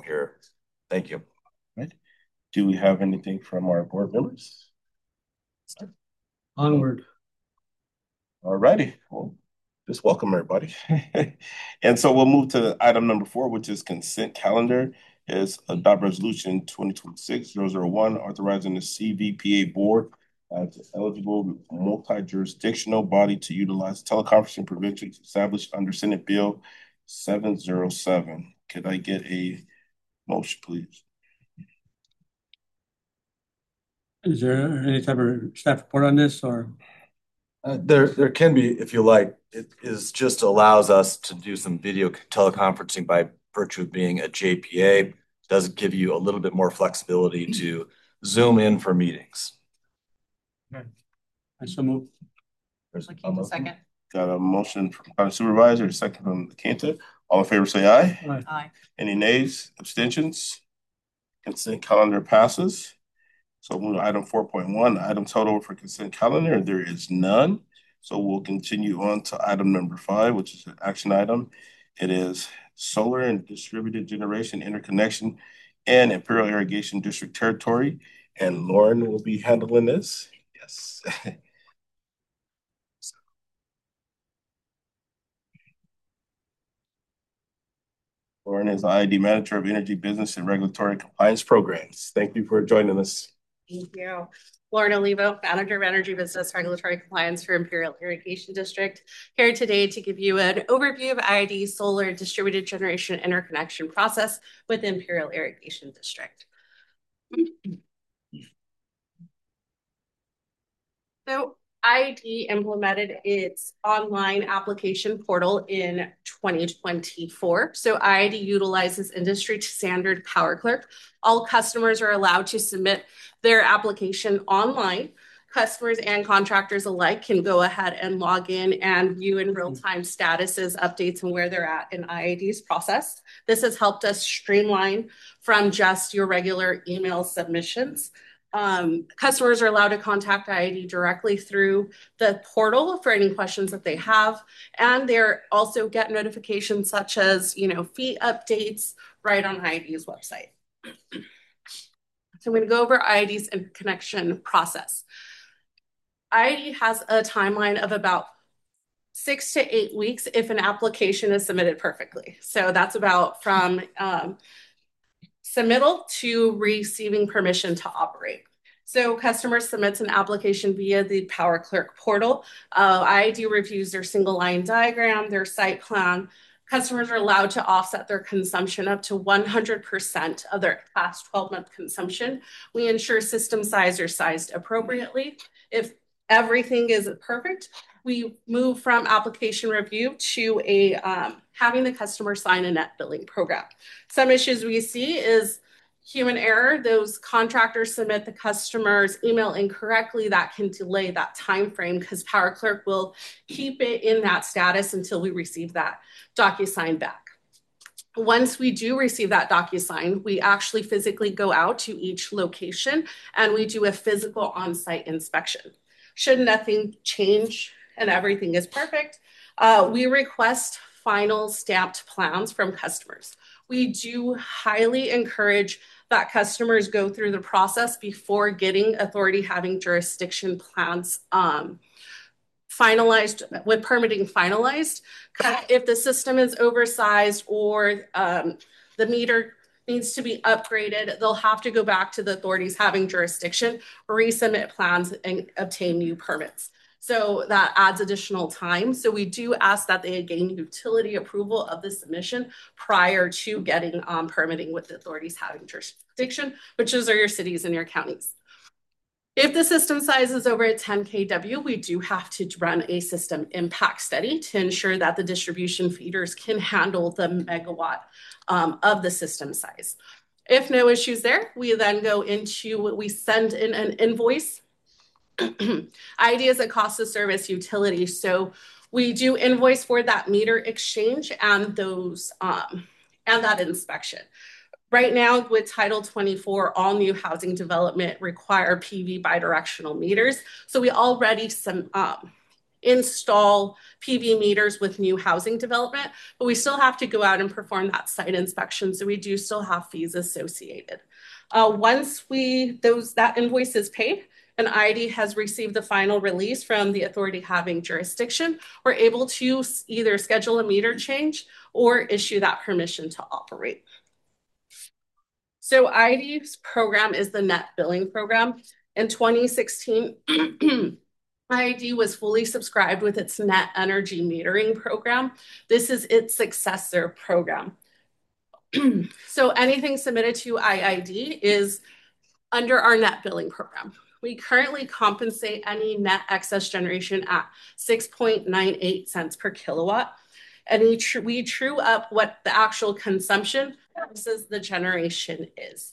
here. Thank you. Right. Do we have anything from our board members? Onward. All righty. Well, just welcome everybody. And so we'll move to item number 4, which is consent calendar. Is adopt resolution 2026-001 authorizing the CVPA board as eligible multi-jurisdictional body to utilize teleconferencing provisions established under Senate Bill 707. Could I get a motion, please? Is there any type of staff report on this or? There can be, if you like. It is just allows us to do some video teleconferencing by virtue of being a JPA. Does give you a little bit more flexibility to zoom in for meetings. Okay. I so move. Second. Got a motion from County Supervisor, a second from Kenta. All in favor say aye. Aye. Aye. Any nays, abstentions? Consent calendar passes. So we'll move to item 4.1, items held over for consent calendar. There is none. So we'll continue on to item number 5, which is an action item. It is solar and distributed generation interconnection and Imperial Irrigation District territory. And Lauren will be handling this. Yes. Lauren is the IED Manager of Energy Business and Regulatory Compliance Programs. Thank you for joining us. Thank you. Lauren Olivo, Manager of Energy Business Regulatory Compliance for Imperial Irrigation District, here today to give you an overview of IED solar distributed generation interconnection process with Imperial Irrigation District. So IED implemented its online application portal in 2024. So IED utilizes industry standard PowerClerk. All customers are allowed to submit their application online. Customers and contractors alike can go ahead and log in and view in real-time statuses, updates, and where they're at in IED's process. This has helped us streamline from just your regular email submissions. Customers are allowed to contact IED directly through the portal for any questions that they have, and they're also get notifications such as fee updates right on IED's website. So I'm going to go over IED's interconnection process. IED has a timeline of about 6 to 8 weeks if an application is submitted perfectly. So that's about from submittal to receiving permission to operate. So customer submits an application via the PowerClerk portal. IED reviews their single line diagram, their site plan. Customers are allowed to offset their consumption up to 100% of their past 12-month consumption. We ensure system size are sized appropriately. If everything is perfect, we move from application review to having the customer sign a net billing program. Some issues we see is human error. Those contractors submit the customer's email incorrectly. That can delay that time frame because PowerClerk will keep it in that status until we receive that DocuSign back. Once we do receive that DocuSign, we actually physically go out to each location and we do a physical on-site inspection. Should nothing change and everything is perfect, we request final stamped plans from customers. We do highly encourage that customers go through the process before getting authority having jurisdiction plans finalized with permitting finalized. If the system is oversized or the meter needs to be upgraded, they'll have to go back to the authorities having jurisdiction, resubmit plans, and obtain new permits. So that adds additional time. So we do ask that they gain utility approval of the submission prior to getting permitting with the authorities having jurisdiction, which are your cities and your counties. If the system size is over 10 kW, we do have to run a system impact study to ensure that the distribution feeders can handle the megawatt of the system size. If no issues there, we then go into, we send in an invoice. IED is a cost of service utility, so we do invoice for that meter exchange and those and that inspection. Right now, with Title 24, all new housing development require PV bidirectional meters. So we already install PV meters with new housing development, but we still have to go out and perform that site inspection. So we do still have fees associated. Once that invoice is paid and IID has received the final release from the authority having jurisdiction, we're able to either schedule a meter change or issue that permission to operate. So IID's program is the net billing program. In 2016, IID was fully subscribed with its net energy metering program. This is its successor program. So anything submitted to IID is under our net billing program. We currently compensate any net excess generation at 6.98 cents per kilowatt. And we true up what the actual consumption versus the generation is.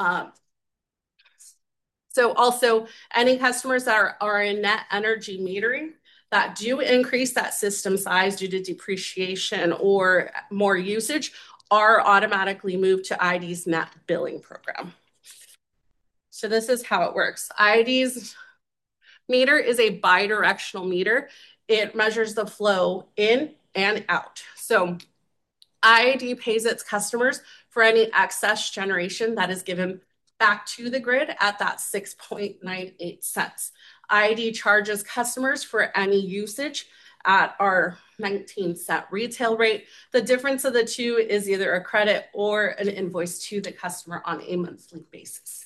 So also any customers that are in net energy metering that do increase that system size due to depreciation or more usage are automatically moved to IID's net billing program. So this is how it works. IID's meter is a bi-directional meter. It measures the flow in and out. So IID pays its customers for any excess generation that is given back to the grid at that 6.98 cents. IID charges customers for any usage at our 19-cent retail rate. The difference of the two is either a credit or an invoice to the customer on a monthly basis.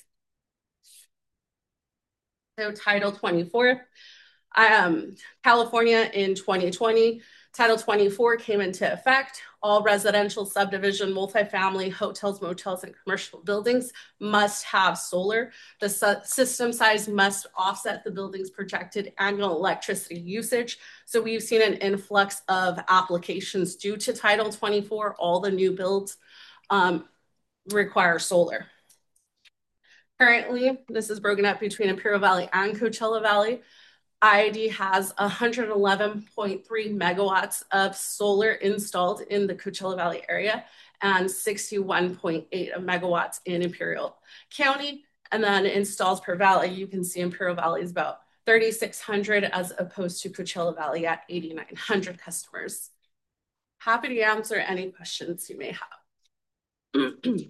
So Title 24, California in 2020, Title 24 came into effect. All residential subdivision, multifamily, hotels, motels, and commercial buildings must have solar. The system size must offset the building's projected annual electricity usage. So we've seen an influx of applications due to Title 24. All the new builds require solar. Currently, this is broken up between Imperial Valley and Coachella Valley. IID has 111.3 megawatts of solar installed in the Coachella Valley area and 61.8 megawatts in Imperial County. And then installs per valley, you can see Imperial Valley is about 3,600 as opposed to Coachella Valley at 8,900 customers. Happy to answer any questions you may have.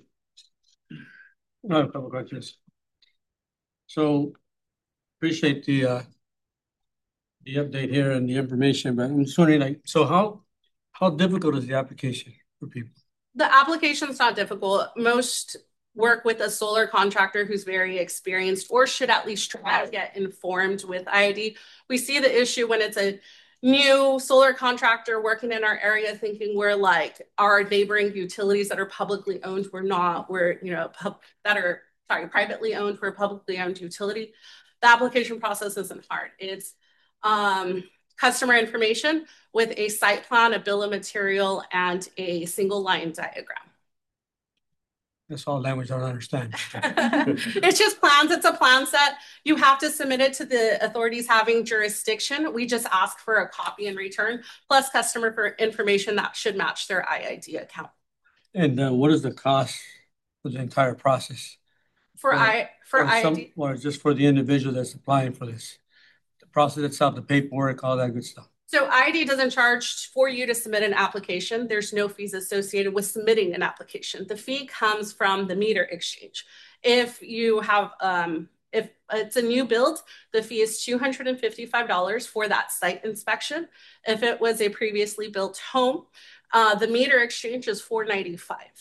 I have a couple questions. So appreciate the update here and the information, but I'm just wondering, like, so how difficult is the application for people? The application's not difficult. Most work with a solar contractor who's very experienced or should at least try to get informed with IID. We see the issue when it's a new solar contractor working in our area thinking we're like our neighboring utilities that are publicly owned. We're not. We're, privately owned. We're a publicly owned utility. The application process isn't hard. It's customer information with a site plan, a bill of material, and a single line diagram. That's all language I don't understand. It's just plans. It's a plan set. You have to submit it to the authorities having jurisdiction. We just ask for a copy in return, plus customer for information that should match their IID account. And what is the cost for the entire process? For IID? Or just for the individual that's applying for this? The process itself, the paperwork, all that good stuff. So IID doesn't charge for you to submit an application. There's no fees associated with submitting an application. The fee comes from the meter exchange. If you have, if it's a new build, the fee is $255 for that site inspection. If it was a previously built home, the meter exchange is $495.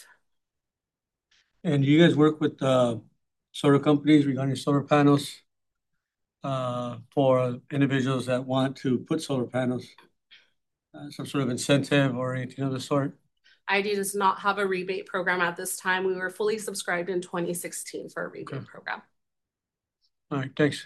And you guys work with solar companies regarding solar panels for individuals that want to put solar panels? Some sort of incentive or anything of the sort? IID does not have a rebate program at this time. We were fully subscribed in 2016 for a rebate program. All right, thanks.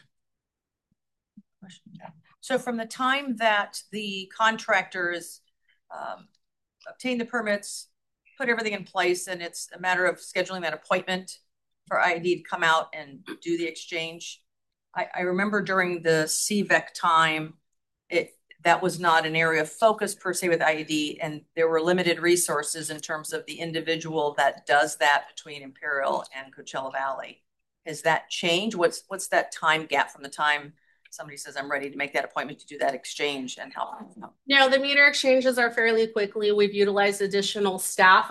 So from the time that the contractors obtain the permits, put everything in place, and it's a matter of scheduling that appointment for IID to come out and do the exchange. I remember during the CVEC time, that was not an area of focus per se with IID, and there were limited resources in terms of the individual that does that between Imperial and Coachella Valley. Has that changed? What's that time gap from the time somebody says, I'm ready to make that appointment to do that exchange and help. No, the meter exchanges are fairly quickly. We've utilized additional staff.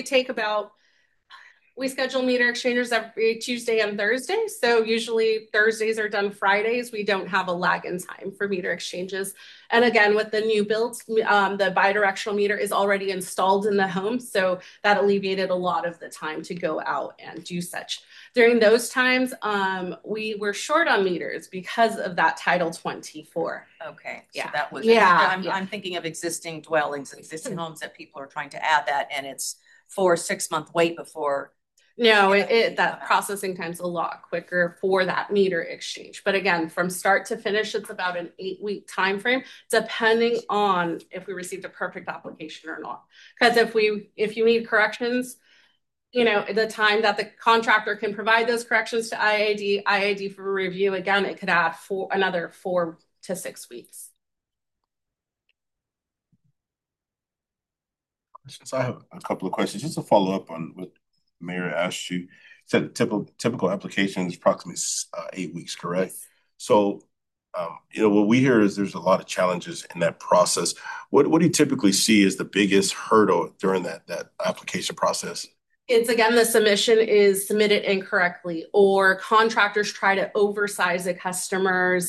We schedule meter exchangers every Tuesday and Thursday. So usually Thursdays are done Fridays. We don't have a lag in time for meter exchanges. And again, with the new builds, the bidirectional meter is already installed in the home. So that alleviated a lot of the time to go out and do such. During those times, we were short on meters because of that Title 24. Okay, so Yeah. that was, Yeah. I'm thinking of existing dwellings, existing homes that people are trying to add that, and it's 4-6 month wait before. No, that processing time's a lot quicker for that meter exchange. But again, from start to finish, it's about an 8-week time frame, depending on if we received a perfect application or not. Because if you need corrections, the time that the contractor can provide those corrections to IID for review, again, it could add another 4 to 6 weeks. So I have a couple of questions just to follow up on what Mayor asked you. Said typical application is approximately 8 weeks, correct? Yes. So, what we hear is there's a lot of challenges in that process. What do you typically see as the biggest hurdle during that application process? It's again, the submission is submitted incorrectly, or contractors try to oversize a customer's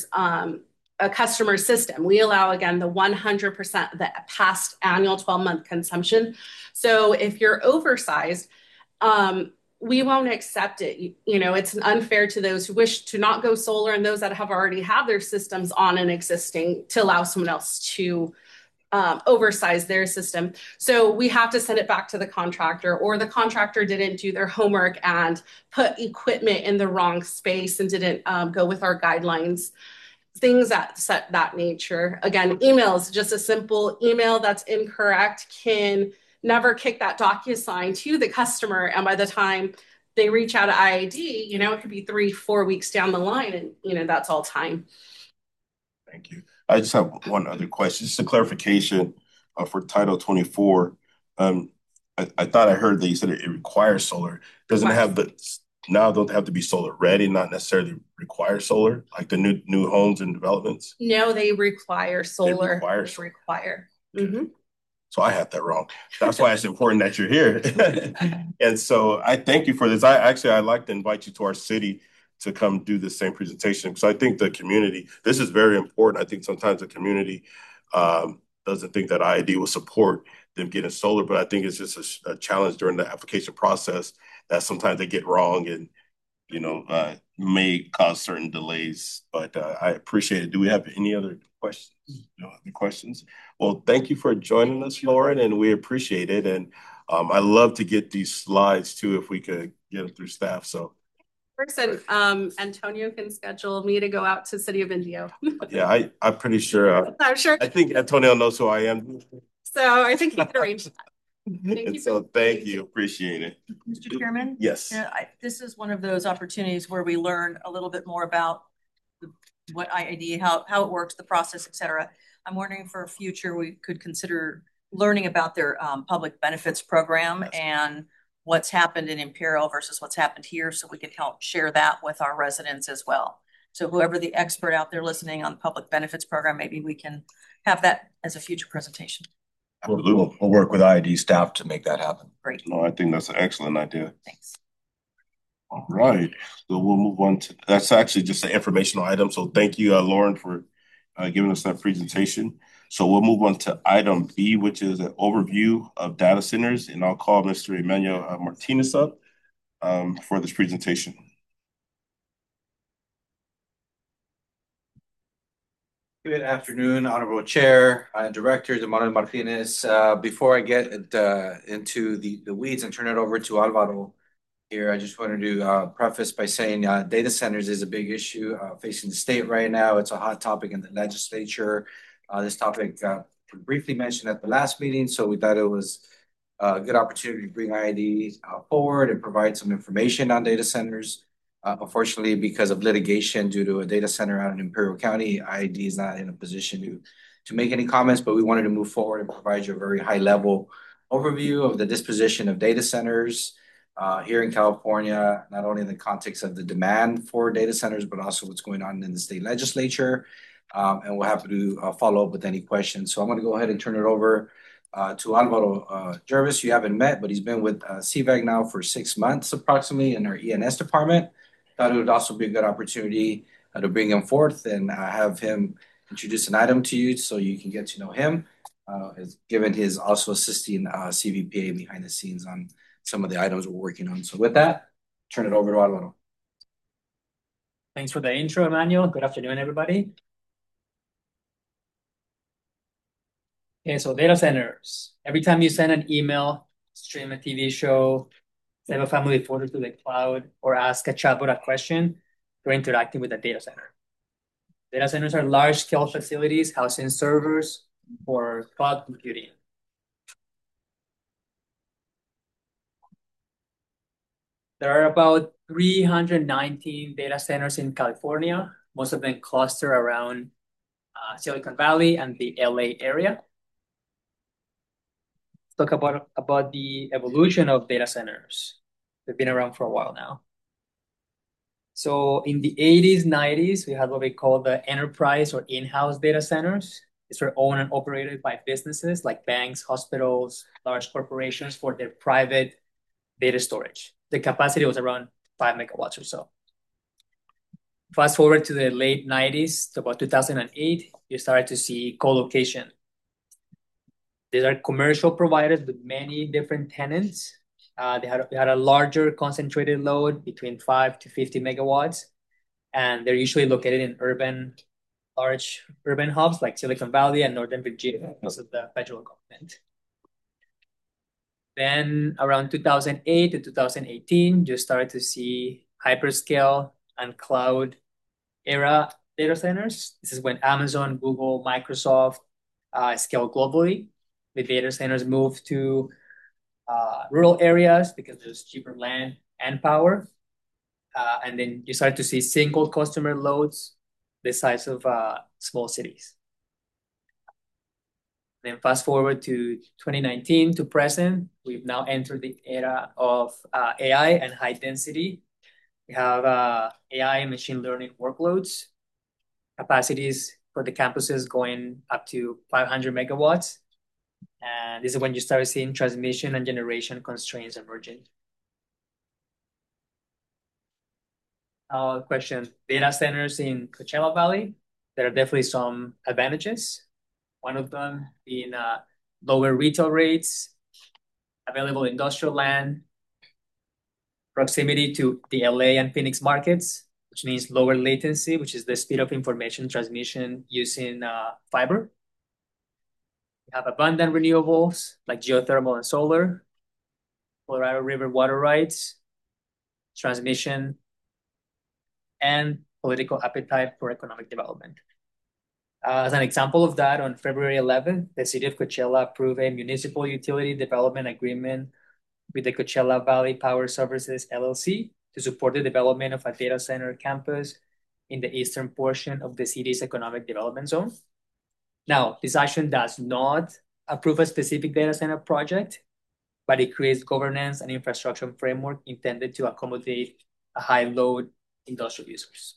system. We allow, again, the 100% the past annual 12-month consumption. So if you're oversized, we won't accept it. It's unfair to those who wish to not go solar and those that have already had their systems on an existing to allow someone else to oversize their system. So we have to send it back to the contractor, or the contractor didn't do their homework and put equipment in the wrong space and didn't go with our guidelines. Things that nature. Again, emails, just a simple email that's incorrect can never kick that DocuSign to the customer. And by the time they reach out to IID, it could be 3-4 weeks down the line, and that's all time. Thank you. I just have one other question, just a clarification for Title 24. I thought I heard that you said it requires solar. Doesn't it have now don't have to be solar ready, not necessarily require solar, like the new homes and developments? No, they require solar. They require. Mm-hmm. So I had that wrong. That's why it's important that you're here. And so I thank you for this. I'd like to invite you to our city to come do the same presentation, because I think the community, this is very important. I think sometimes the community doesn't think that IID will support them getting solar, but I think it's just a challenge during the application process that sometimes they get wrong and, may cause certain delays. But I appreciate it. Do we have any other questions? No other questions? Well, thank you for joining us, Lauren, and we appreciate it. And I love to get these slides too, if we could get them through staff. So. And Antonio can schedule me to go out to City of Indio. Yeah, I'm pretty sure. I'm sure. I think Antonio knows who I am. So I think he can arrange that. Thank you. Appreciate it. Mr. Chairman? Yes. This is one of those opportunities where we learn a little bit more about what IID, how it works, the process, et cetera. I'm wondering for future, we could consider learning about their public benefits program and what's happened in Imperial versus what's happened here, so we can help share that with our residents as well. So whoever the expert out there listening on the public benefits program, maybe we can have that as a future presentation. We'll work with IID staff to make that happen. Great. No, I think that's an excellent idea. Thanks. All right. So we'll move on to, that's actually just an informational item. So thank you, Lauren, for giving us that presentation. So we'll move on to item B, which is an overview of data centers. And I'll call Mr. Emmanuel Martinez up for this presentation. Good afternoon, Honorable Chair and Director Emmanuel Martinez. Before I get into the weeds and turn it over to Alvaro here, I just wanted to preface by saying data centers is a big issue facing the state right now. It's a hot topic in the legislature. This topic briefly mentioned at the last meeting, so we thought it was a good opportunity to bring IID forward and provide some information on data centers. Unfortunately, because of litigation due to a data center out in Imperial County, IID is not in a position to make any comments, but we wanted to move forward and provide you a very high-level overview of the disposition of data centers, here in California, not only in the context of the demand for data centers, but also what's going on in the state legislature. And we're happy to follow up with any questions. So I'm going to go ahead and turn it over to Alvaro Jervis. You haven't met, but he's been with CVAG now for 6 months approximately in our ENS department. Thought it would also be a good opportunity to bring him forth and have him introduce an item to you so you can get to know him, given his also assisting CVPA behind the scenes on some of the items we're working on. So with that, turn it over to Alvaro. Thanks for the intro, Emmanuel. Good afternoon, everybody. Okay, so data centers. Every time you send an email, stream a TV show, save a family photo to the cloud, or ask a chatbot a question, you're interacting with a data center. Data centers are large-scale facilities housing servers for cloud computing. There are about 319 data centers in California, most of them cluster around Silicon Valley and the LA area. Let's talk about the evolution of data centers. They've been around for a while now. So in the 80s, 90s, we had what we call the enterprise or in-house data centers. These were owned and operated by businesses like banks, hospitals, large corporations for their private data storage. The capacity was around 5 megawatts or so. Fast forward to the late 90s, to about 2008, you started to see co-location. These are commercial providers with many different tenants. They had a larger concentrated load between 5 to 50 megawatts, and they're usually located in large urban hubs like Silicon Valley and Northern Virginia because of the federal government. Then around 2008 to 2018, you started to see hyperscale and cloud era data centers. This is when Amazon, Google, Microsoft scale globally. The data centers moved to rural areas because there's cheaper land and power. And then you start to see single customer loads the size of small cities. Then fast forward to 2019 to present, we've now entered the era of AI and high density. We have AI and machine learning workloads, capacities for the campuses going up to 500 megawatts. And this is when you start seeing transmission and generation constraints emerging. Question, data centers in Coachella Valley, there are definitely some advantages. One of them being lower retail rates, available industrial land, proximity to the LA and Phoenix markets, which means lower latency, which is the speed of information transmission using fiber. We have abundant renewables like geothermal and solar, Colorado River water rights, transmission, and political appetite for economic development. As an example of that, on February 11th, the city of Coachella approved a municipal utility development agreement with the Coachella Valley Power Services, LLC, to support the development of a data center campus in the eastern portion of the city's economic development zone. Now, this action does not approve a specific data center project, but it creates governance and infrastructure framework intended to accommodate a high load industrial users.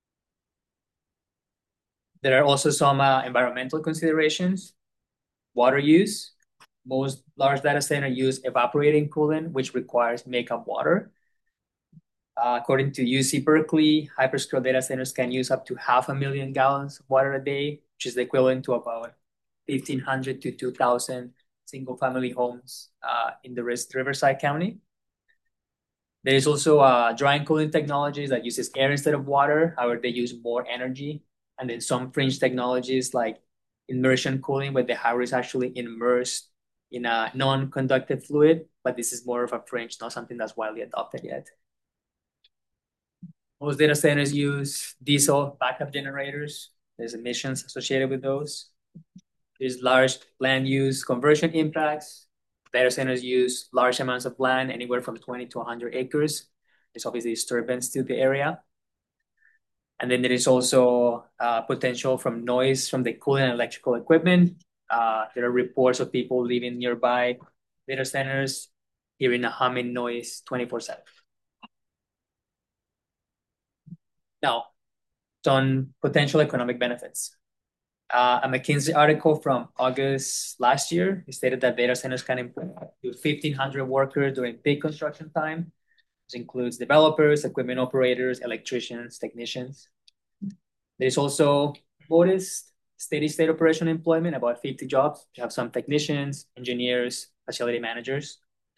There are also some environmental considerations. Water use. Most large data centers use evaporating coolant, which requires makeup water. According to UC Berkeley, hyperscale data centers can use up to 500,000 gallons of water a day, which is the equivalent to about 1,500 to 2,000 single-family homes in the Riverside County. There is also drying cooling technologies that uses air instead of water. However, they use more energy. And then some fringe technologies like immersion cooling, where the hardware is actually immersed in a non-conductive fluid, but this is more of a fringe, not something that's widely adopted yet. Most data centers use diesel backup generators. There's emissions associated with those. There's large land use conversion impacts. Data centers use large amounts of land, anywhere from 20 to 100 acres. There's obviously disturbance to the area. And then there is also potential from noise from the cooling and electrical equipment. There are reports of people living nearby data centers hearing a humming noise 24/7. Now, some potential economic benefits. A McKinsey article from August last year stated that data centers can employ up to 1,500 workers during peak construction time. This includes developers, equipment operators, electricians, technicians. There's also modest steady state operation employment, about 50 jobs. You have some technicians, engineers, facility managers.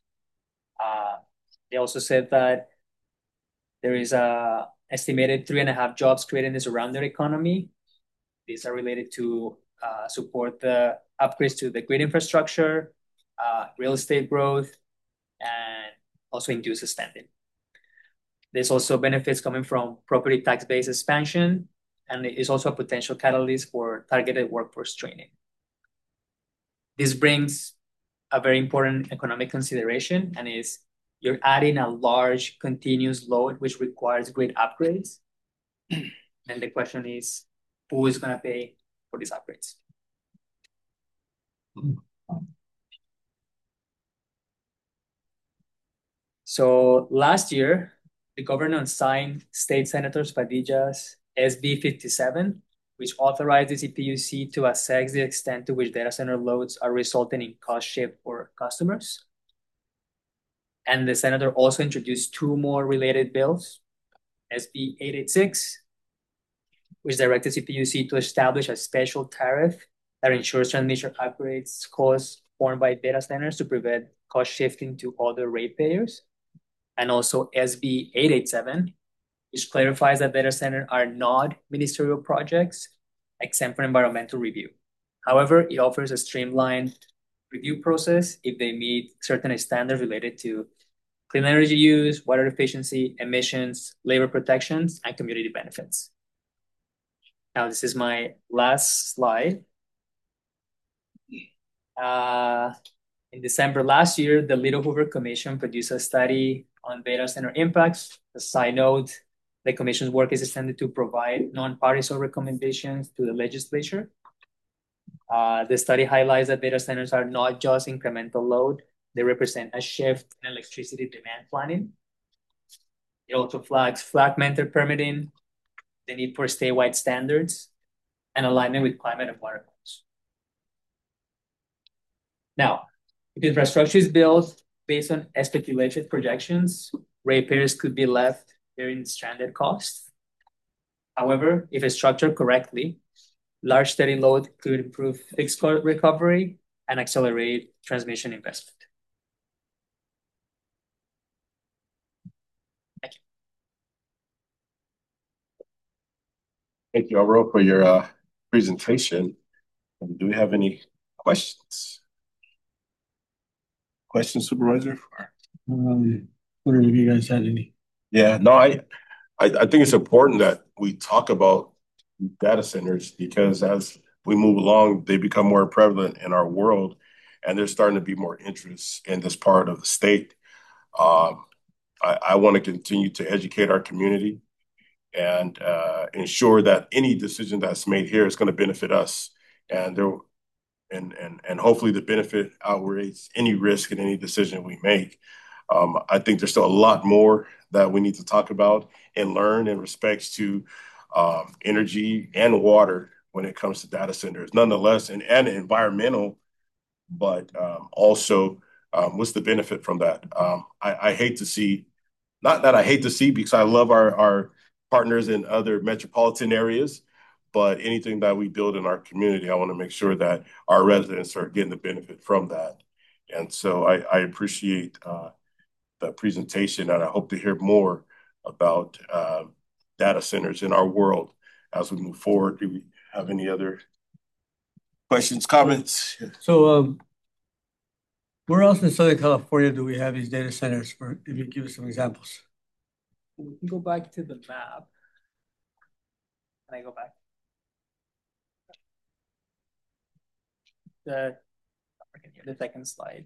They also said that there is a estimated 3.5 jobs created in the surrounding economy. These are related to support the upgrades to the grid infrastructure, real estate growth, and also induce spending. There's also benefits coming from property tax-based expansion, and it is also a potential catalyst for targeted workforce training. This brings a very important economic consideration, and is you're adding a large continuous load which requires grid upgrades. And the question is, who is going to pay for these upgrades? So last year, the governor signed State Senator Padilla's SB 57, which authorized the CPUC to assess the extent to which data center loads are resulting in cost shift for customers. And the senator also introduced two more related bills, SB 886, which directed CPUC to establish a special tariff that ensures transmission upgrades costs borne by data centers to prevent cost shifting to other ratepayers. And also SB 887, which clarifies that data centers are not ministerial projects exempt from environmental review. However, it offers a streamlined review process if they meet certain standards related to clean energy use, water efficiency, emissions, labor protections, and community benefits. Now, this is my last slide. In December last year, the Little Hoover Commission produced a study on data center impacts. A side note, the commission's work is extended to provide nonpartisan recommendations to the legislature. The study highlights that data centers are not just incremental load, they represent a shift in electricity demand planning. It also flags fragmented permitting, the need for statewide standards, and alignment with climate and water goals. Now, if infrastructure is built based on speculative projections, ratepayers could be left bearing stranded costs. However, if it's structured correctly, large steady load could improve fixed cost recovery and accelerate transmission investment. Thank you. Thank you, Alvaro, for your presentation. Do we have any questions? Questions, Supervisor? Wondering if you guys had any. Yeah, no, I think it's important that we talk about data centers, because as we move along, they become more prevalent in our world, and there's starting to be more interest in this part of the state. I want to continue to educate our community and ensure that any decision that's made here is going to benefit us, and hopefully the benefit outweighs any risk in any decision we make. I think there's still a lot more that we need to talk about and learn in respects to energy and water when it comes to data centers, nonetheless, and environmental, but also what's the benefit from that? I hate to see, not that I hate to see, because I love our partners in other metropolitan areas, but anything that we build in our community, I want to make sure that our residents are getting the benefit from that. And so I appreciate the presentation, and I hope to hear more about data centers in our world as we move forward. Do we have any other questions, comments? So, where else in Southern California do we have these data centers? For, if you give us some examples. We can go back to the map. Can I go back? The second slide.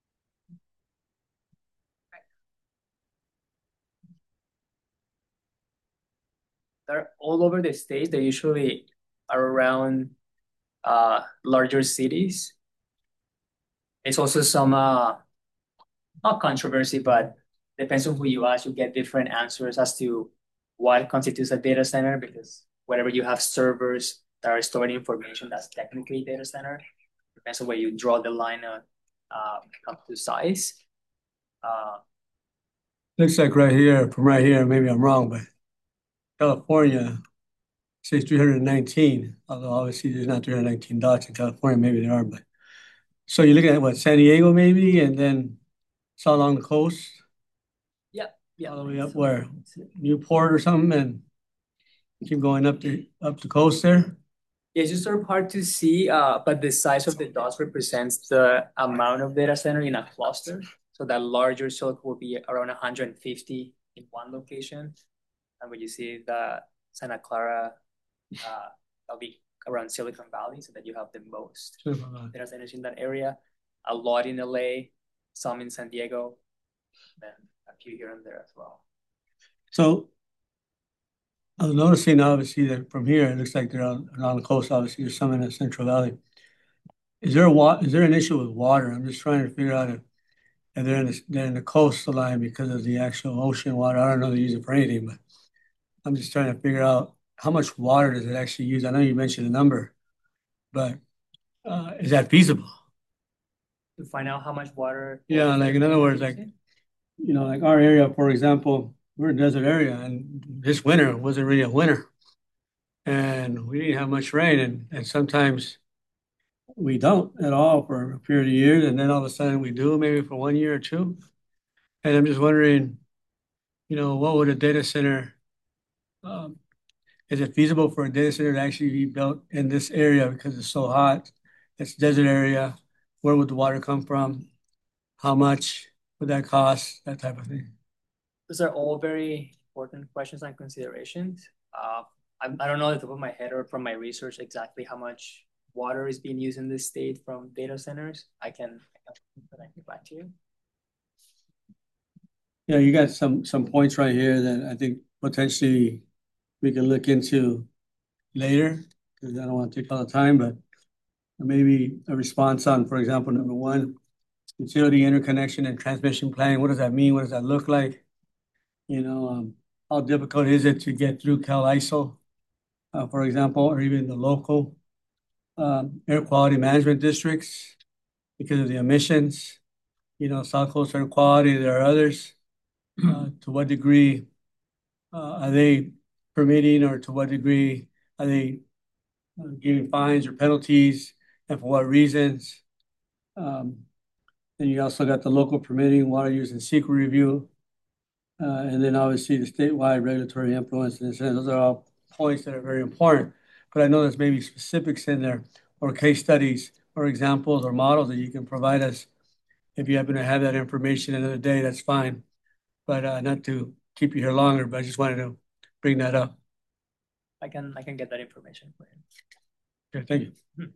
They're all over the state. They usually are around larger cities. It's also some not controversy, but depends on who you ask, you get different answers as to what constitutes a data center, because whenever you have servers that are storing information, that's technically a data center. Depends on where you draw the line on comes to size. Looks like right here, from right here, maybe I'm wrong, but California says 319, although obviously there's not 319 dots in California, maybe there are, but so you're looking at what, San Diego maybe, and then it's all along the coast, Yep. Yeah. all the way up where Newport or something, and keep going up the coast there. It's just sort of hard to see, but the size of the dots represents the amount of data center in a cluster. So that larger silk will be around 150 in one location. And when you see the Santa Clara, that'll be around Silicon Valley, so that you have the most data centers in that area. A lot in LA, some in San Diego, and a few here and there as well. So I was noticing obviously that from here, it looks like they're on the coast, obviously there's some in the Central Valley. Is there an issue with water? I'm just trying to figure out if they're in the coastal line because of the actual ocean water. I don't know they use it for anything, but I'm just trying to figure out how much water does it actually use? I know you mentioned a number, but is that feasible? To find out how much water. Yeah, like in other words, like like our area, for example, we're a desert area, and this winter wasn't really a winter, and we didn't have much rain, and sometimes we don't at all for a period of years, and then all of a sudden we do, maybe for 1 year or two. And I'm just wondering, what would a data center, is it feasible for a data center to actually be built in this area because it's so hot? It's a desert area. Where would the water come from? How much would that cost? That type of thing. Those are all very important questions and considerations. I don't know off the top of my head or from my research exactly how much water is being used in this state from data centers. I can get back to you. Yeah, you got some points right here that I think potentially we can look into later, because I don't want to take all the time, but maybe a response on, for example, number one, utility interconnection and transmission planning. What does that mean? What does that look like? How difficult is it to get through CAISO, for example, or even the local air quality management districts because of the emissions? South Coast Air Quality, there are others. To what degree are they permitting, or to what degree are they giving fines or penalties, and for what reasons? Then you also got the local permitting, water use and secret review, and then obviously the statewide regulatory influence. And those are all points that are very important. But I know there's maybe specifics in there, or case studies, or examples, or models that you can provide us. If you happen to have that information another day, that's fine. But not to keep you here longer, but I just wanted to bring that up. I can get that information for you. Okay, thank you.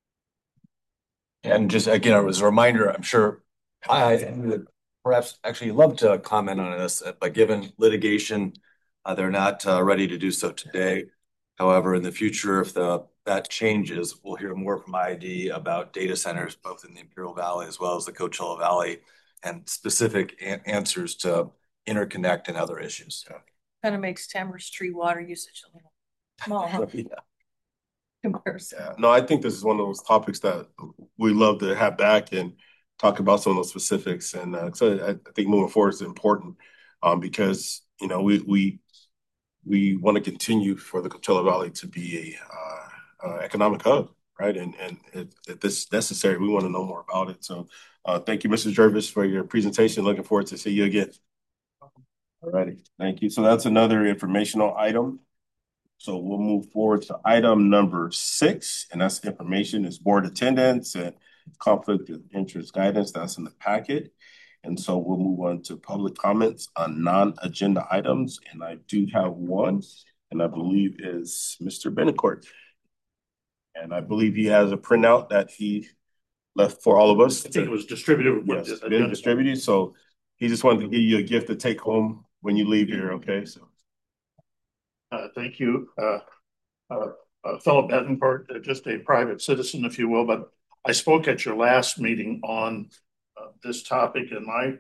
And just again, as a reminder, I'm sure I would perhaps actually love to comment on this, but given litigation, they're not ready to do so today. However, in the future, if that changes, we'll hear more from ID about data centers, both in the Imperial Valley as well as the Coachella Valley, and specific answers to interconnect and other issues. Kind of makes Tamara's tree water usage a little small, huh? Yeah. Comparison. Yeah. No, I think this is one of those topics that we love to have back and talk about some of those specifics. And so I think moving forward is important because we want to continue for the Coachella Valley to be a economic hub, right? And if this is necessary, we want to know more about it. So thank you, Mr. Jervis, for your presentation. Looking forward to see you again. All righty. Thank you. So that's another informational item. So we'll move forward to item number 6, and that's information is board attendance and conflict of interest guidance. That's in the packet. And so we'll move on to public comments on non-agenda items. And I do have one, and I believe is Mr. Benincourt. And I believe he has a printout that he left for all of us. I think it was distributed. Yes, it's been distributed. So he just wanted to give you a gift to take home when you leave here, okay? So. Thank you, fellow Benincourt, just a private citizen, if you will, but I spoke at your last meeting on this topic, and my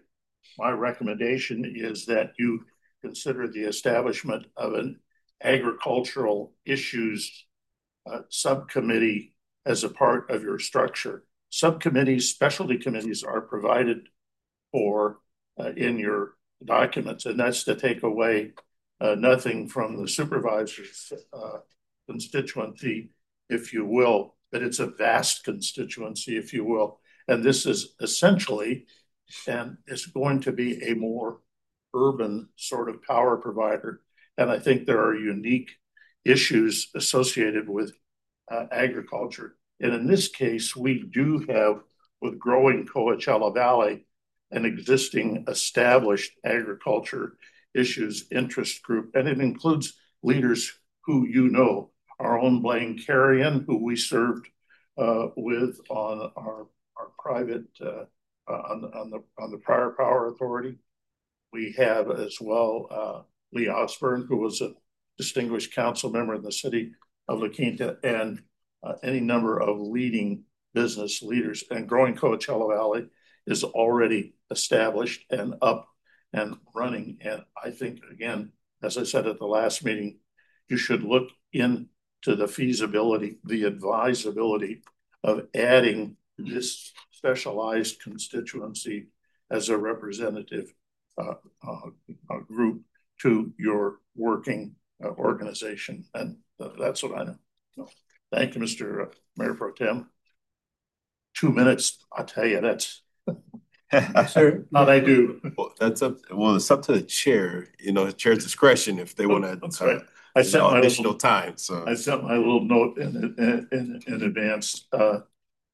my recommendation is that you consider the establishment of an agricultural issues subcommittee as a part of your structure. Subcommittees, specialty committees are provided for in your documents, and that's to take away nothing from the supervisor's constituency, if you will, but it's a vast constituency, if you will. And this is essentially, and it's going to be a more urban sort of power provider. And I think there are unique issues associated with agriculture. And in this case, we do have, with growing Coachella Valley, an existing established agriculture issues interest group. And it includes leaders who you know, our own Blaine Carrion, who we served with on our private, on the prior power authority. We have as well Lee Osborne, who was a distinguished council member in the city of La Quinta, and any number of leading business leaders. And growing Coachella Valley is already established and up and running. And I think, again, as I said at the last meeting, you should look into the feasibility, the advisability of adding this specialized constituency as a representative group to your working organization. And that's what I know. So, thank you, Mr. Mayor Pro Tem. 2 minutes, I'll tell you, that's sir, how they do. Well, it's up to the chair, the chair's discretion if they want to. That's right. I sent my additional time. So I sent my little note in advance, but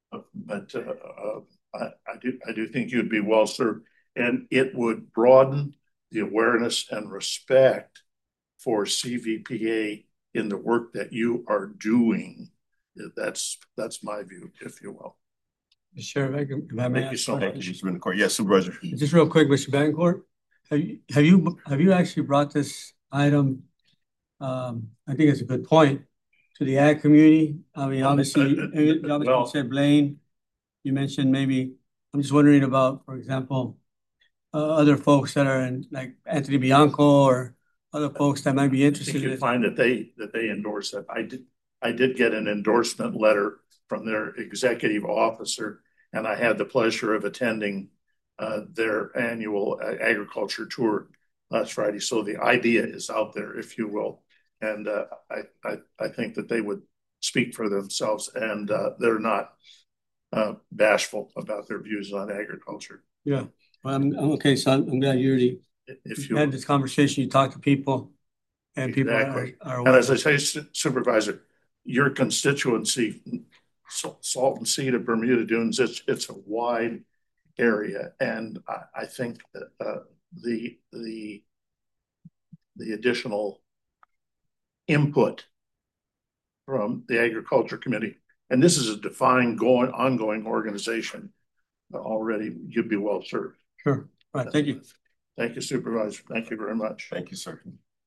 I do think you'd be well served, and it would broaden the awareness and respect for CVPA in the work that you are doing. That's my view, if you will. Sure, if I may. Thank you so much. Thank you, Mr. Betancourt. Yes, Supervisor. Just real quick, Mr. Betancourt, have you actually brought this item? I think it's a good point to the ag community. I mean, obviously, you said Blaine. You mentioned maybe. I'm just wondering about, for example, other folks that are in, like Anthony Bianco or other folks that might be interested. I think you'd find that they endorse that. I did get an endorsement letter from their executive officer, and I had the pleasure of attending their annual agriculture tour last Friday. So the idea is out there, if you will, and I think that they would speak for themselves, and they're not bashful about their views on agriculture. Yeah, well, I'm okay. So I'm glad you already had this conversation. You talk to people, and exactly. People are and as I say, Supervisor, your constituency, Salton Sea to Bermuda Dunes, it's a wide area, and I think that the additional input from the Agriculture Committee, and this is a defined ongoing organization already, you'd be well served. Sure. All right. Thank you. Thank you, Supervisor. Thank you very much. Thank you, sir.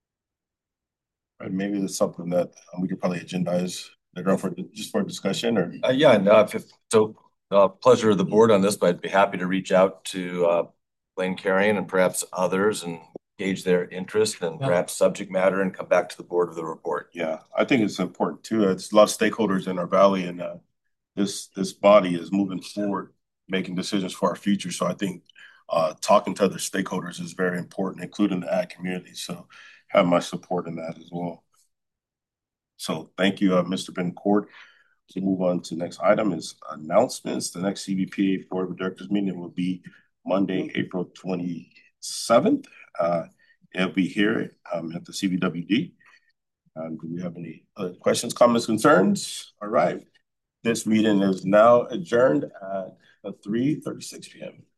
Maybe there's something that we could probably agendize later on for discussion, or yeah, no, pleasure of the board on this, but I'd be happy to reach out to Blaine Carrion and perhaps others and gauge their interest and perhaps subject matter and come back to the board with a report. Yeah, I think it's important too. It's a lot of stakeholders in our valley, and this body is moving forward, making decisions for our future. So I think talking to other stakeholders is very important, including the ag community. So have my support in that as well. So thank you, Mr. Betancourt. To move on to the next item is announcements. The next CVPA Board of Directors meeting will be Monday, April 27th. It'll be here at the CVWD. Do we have any other questions, comments, concerns? All right. This meeting is now adjourned at 3:36 p.m.